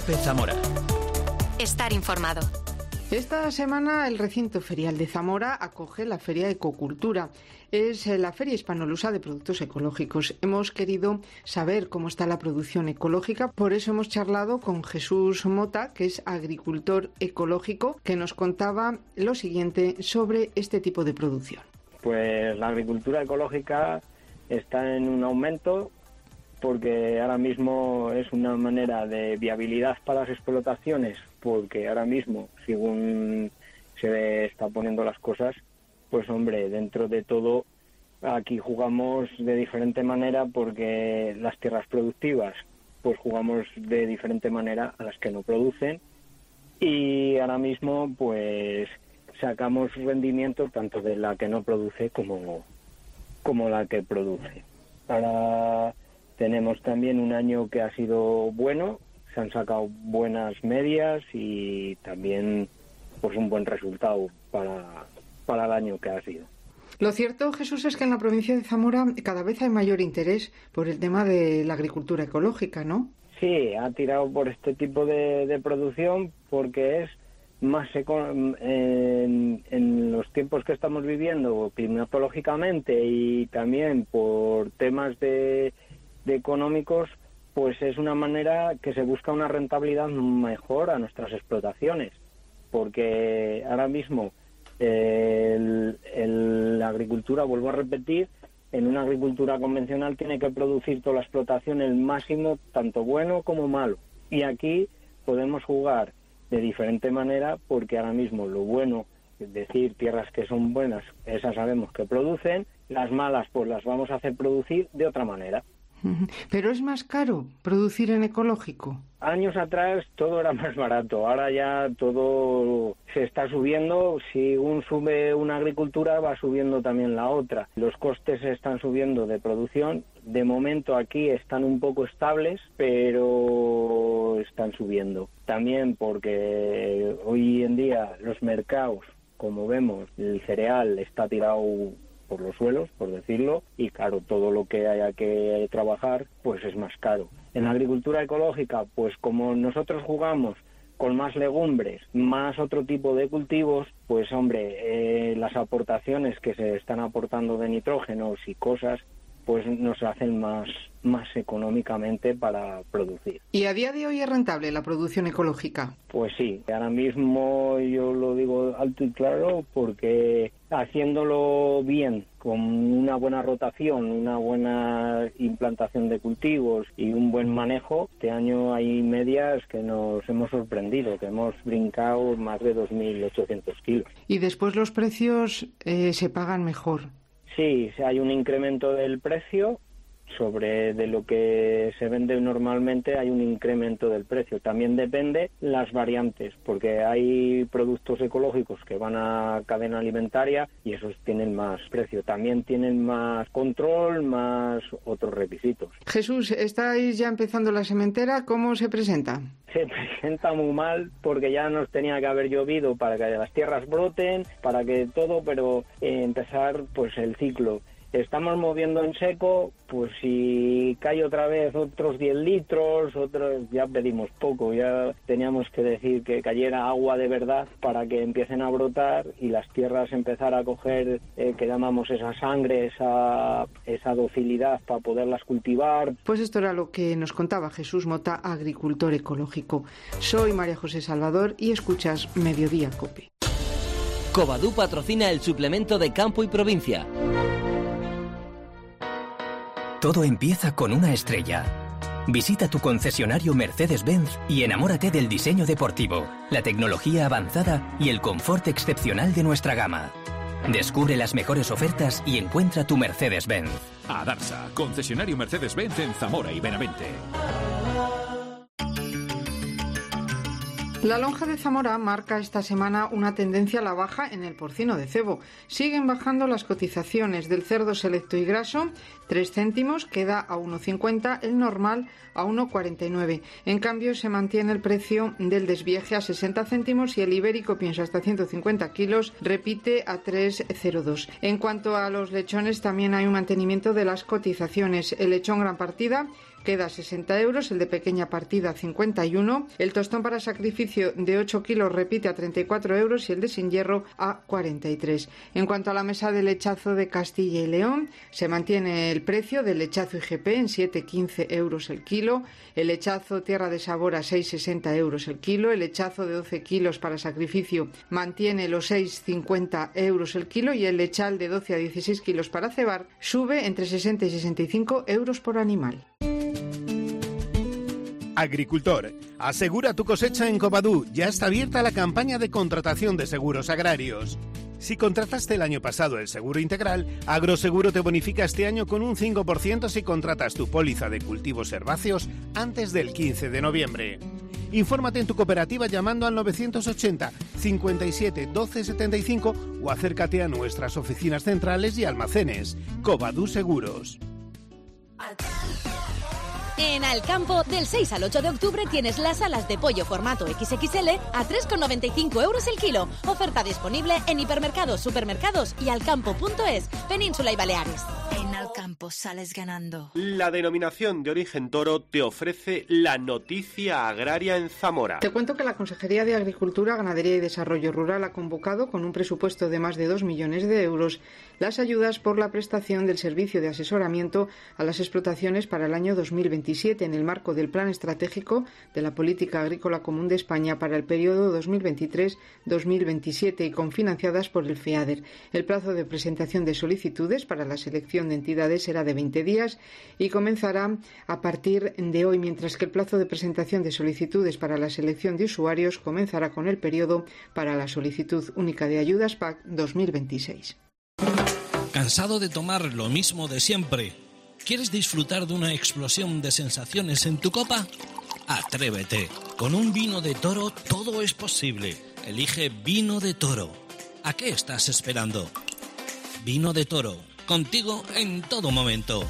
COPE Zamora. Estar informado. Esta semana el recinto ferial de Zamora acoge la Feria Ecocultura. Es la feria hispanolusa de productos ecológicos. Hemos querido saber cómo está la producción ecológica, por eso hemos charlado con Jesús Mota, que es agricultor ecológico, que nos contaba lo siguiente sobre este tipo de producción. Pues la agricultura ecológica está en un aumento porque ahora mismo es una manera de viabilidad para las explotaciones, porque ahora mismo, según se está poniendo las cosas, pues hombre, dentro de todo aquí jugamos de diferente manera, porque las tierras productivas pues jugamos de diferente manera a las que no producen, y ahora mismo pues sacamos rendimiento tanto de la que no produce como la que produce. Ahora tenemos también un año que ha sido bueno, se han sacado buenas medias y también pues un buen resultado para el año que ha sido. Lo cierto, Jesús, es que en la provincia de Zamora cada vez hay mayor interés por el tema de la agricultura ecológica, ¿no? Sí, ha tirado por este tipo de producción porque es más en los tiempos que estamos viviendo climatológicamente y también por temas de económicos, pues es una manera que se busca una rentabilidad mejor a nuestras explotaciones, porque ahora mismo la agricultura, vuelvo a repetir, en una agricultura convencional tiene que producir toda la explotación el máximo, tanto bueno como malo, y aquí podemos jugar de diferente manera, porque ahora mismo lo bueno, es decir, tierras que son buenas, esas sabemos que producen, las malas pues las vamos a hacer producir de otra manera. ¿Pero es más caro producir en ecológico? Años atrás todo era más barato, ahora ya todo se está subiendo, según sube una agricultura va subiendo también la otra. Los costes se están subiendo de producción, de momento aquí están un poco estables, pero están subiendo. También porque hoy en día los mercados, como vemos, el cereal está tirado por los suelos, por decirlo, y claro, todo lo que haya que trabajar, pues es más caro. En la agricultura ecológica, pues como nosotros jugamos con más legumbres, más otro tipo de cultivos, pues hombre, las aportaciones que se están aportando de nitrógenos y cosas, pues nos hacen más económicamente para producir. ¿Y a día de hoy es rentable la producción ecológica? Pues sí, ahora mismo yo lo digo alto y claro, porque haciéndolo bien, con una buena rotación, una buena implantación de cultivos y un buen manejo, este año hay medias que nos hemos sorprendido, que hemos brincado más de 2.800 kilos. ¿Y después los precios se pagan mejor? Sí, hay un incremento del precio. Sobre de lo que se vende normalmente hay un incremento del precio. También depende las variantes, porque hay productos ecológicos que van a cadena alimentaria y esos tienen más precio. También tienen más control, más otros requisitos. Jesús, estáis ya empezando la sementera. ¿Cómo se presenta? Se presenta muy mal porque ya nos tenía que haber llovido para que las tierras broten, para que todo, pero empezar pues el ciclo. Estamos moviendo en seco, pues si cae otra vez otros 10 litros, ya pedimos poco, ya teníamos que decir que cayera agua de verdad para que empiecen a brotar y las tierras empezar a coger, que llamamos esa sangre, esa docilidad para poderlas cultivar. Pues esto era lo que nos contaba Jesús Mota, agricultor ecológico. Soy María José Salvador y escuchas Mediodía COPE. Covadú patrocina el suplemento de Campo y Provincia. Todo empieza con una estrella. Visita tu concesionario Mercedes-Benz y enamórate del diseño deportivo, la tecnología avanzada y el confort excepcional de nuestra gama. Descubre las mejores ofertas y encuentra tu Mercedes-Benz. Adarsa, concesionario Mercedes-Benz en Zamora y Benavente. La lonja de Zamora marca esta semana una tendencia a la baja en el porcino de cebo. Siguen bajando las cotizaciones del cerdo selecto y graso, 3 céntimos, queda a 1,50, el normal a 1,49. En cambio, se mantiene el precio del desvieje a 60 céntimos y el ibérico pienso hasta 150 kilos repite a 3,02. En cuanto a los lechones, también hay un mantenimiento de las cotizaciones. El lechón gran partida queda a 60 euros, el de pequeña partida a 51, el tostón para sacrificio de 8 kilos repite a 34 euros y el de sin hierro a 43. En cuanto a la mesa de lechazo de Castilla y León, se mantiene el precio del lechazo IGP en 7,15 euros el kilo, el lechazo Tierra de Sabor a 6,60 euros el kilo, el lechazo de 12 kilos para sacrificio mantiene los 6,50 euros el kilo y el lechal de 12 a 16 kilos para cebar sube entre 60 y 65 euros por animal. Agricultor, asegura tu cosecha en Covadú. Ya está abierta la campaña de contratación de seguros agrarios. Si contrataste el año pasado el seguro integral, Agroseguro te bonifica este año con un 5% si contratas tu póliza de cultivos herbáceos antes del 15 de noviembre. Infórmate en tu cooperativa llamando al 980 57 12 75 o acércate a nuestras oficinas centrales y almacenes. Covadú Seguros. En Alcampo, del 6 al 8 de octubre tienes las alas de pollo formato XXL a 3,95 euros el kilo. Oferta disponible en hipermercados, supermercados y alcampo.es, Península y Baleares. En Alcampo sales ganando. La denominación de origen toro te ofrece la noticia agraria en Zamora. Te cuento que la Consejería de Agricultura, Ganadería y Desarrollo Rural ha convocado con un presupuesto de más de 2 millones de euros las ayudas por la prestación del servicio de asesoramiento a las explotaciones para el año 2027 en el marco del Plan Estratégico de la Política Agrícola Común de España para el periodo 2023-2027 y confinanciadas por el FEADER. El plazo de presentación de solicitudes para la selección de entidades será de 20 días y comenzará a partir de hoy, mientras que el plazo de presentación de solicitudes para la selección de usuarios comenzará con el periodo para la solicitud única de ayudas PAC 2026. ¿Cansado de tomar lo mismo de siempre? ¿Quieres disfrutar de una explosión de sensaciones en tu copa? Atrévete. Con un vino de Toro todo es posible. Elige Vino de Toro. ¿A qué estás esperando? Vino de Toro. Contigo en todo momento.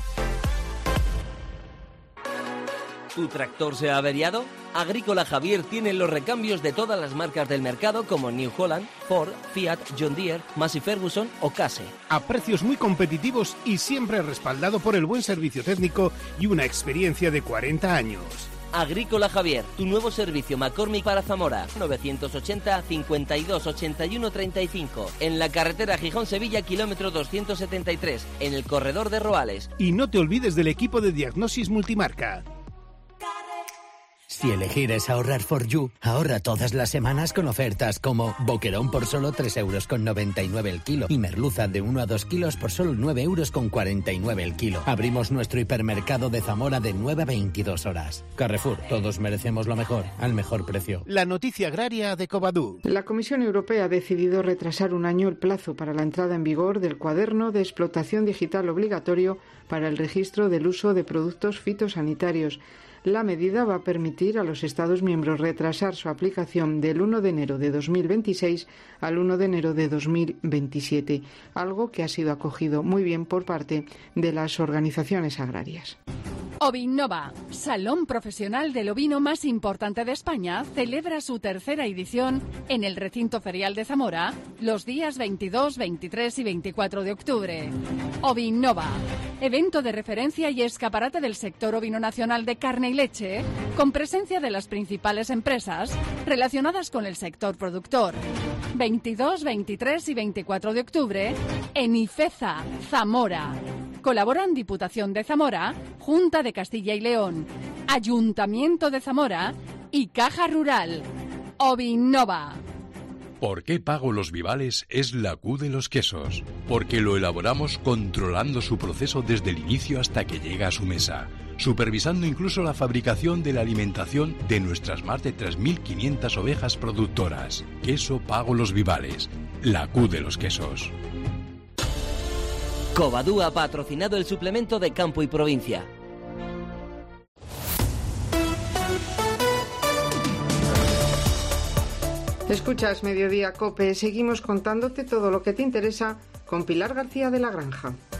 ¿Tu tractor se ha averiado? Agrícola Javier tiene los recambios de todas las marcas del mercado como New Holland, Ford, Fiat, John Deere, Massey Ferguson o Case. A precios muy competitivos y siempre respaldado por el buen servicio técnico y una experiencia de 40 años. Agrícola Javier, tu nuevo servicio McCormick para Zamora, 980 52 81 35, en la carretera Gijón-Sevilla, kilómetro 273, en el corredor de Roales. Y no te olvides del equipo de diagnosis multimarca. Si elegir es ahorrar for you, ahorra todas las semanas con ofertas como boquerón por solo 3,99 € el kilo y merluza de 1 a 2 kilos por solo 9,49 € el kilo. Abrimos nuestro hipermercado de Zamora de 9 a 22 horas. Carrefour, todos merecemos lo mejor, al mejor precio. La noticia agraria de Covadú. La Comisión Europea ha decidido retrasar un año el plazo para la entrada en vigor del cuaderno de explotación digital obligatorio para el registro del uso de productos fitosanitarios. La medida va a permitir a los Estados miembros retrasar su aplicación del 1 de enero de 2026 al 1 de enero de 2027, algo que ha sido acogido muy bien por parte de las organizaciones agrarias. Ovinnova, salón profesional del ovino más importante de España, celebra su tercera edición en el recinto ferial de Zamora los días 22, 23 y 24 de octubre. Ovinnova, evento de referencia y escaparate del sector ovino nacional de carne y leche, con presencia de las principales empresas relacionadas con el sector productor. 22, 23 y 24 de octubre en Ifeza, Zamora. Colaboran Diputación de Zamora, Junta de Castilla y León, Ayuntamiento de Zamora y Caja Rural. Ovinnova. ¿Por qué Pago Los Vivales es la Q de los quesos? Porque lo elaboramos controlando su proceso desde el inicio hasta que llega a su mesa, supervisando incluso la fabricación de la alimentación de nuestras más de 3.500 ovejas productoras. Queso Pago Los Vivales, la Q de los quesos. Covadú ha patrocinado el suplemento de Campo y Provincia. Escuchas Mediodía COPE, seguimos contándote todo lo que te interesa con Pilar García de la Granja.